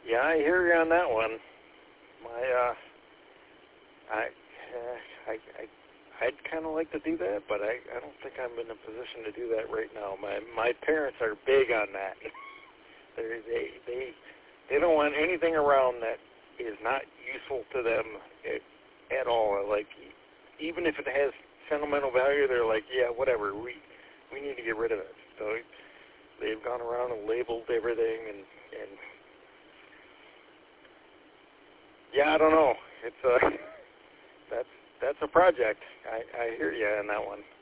Yeah, I hear you on that one. I'd kind of like to do that, but I don't think I'm in a position to do that right now. My parents are big on that. They don't want anything around that is not useful to them at all. Like, even if it has sentimental value, they're like, yeah, whatever. We need to get rid of it. So they've gone around and labeled everything, and yeah, I don't know. It's that's a project. I hear you on that one.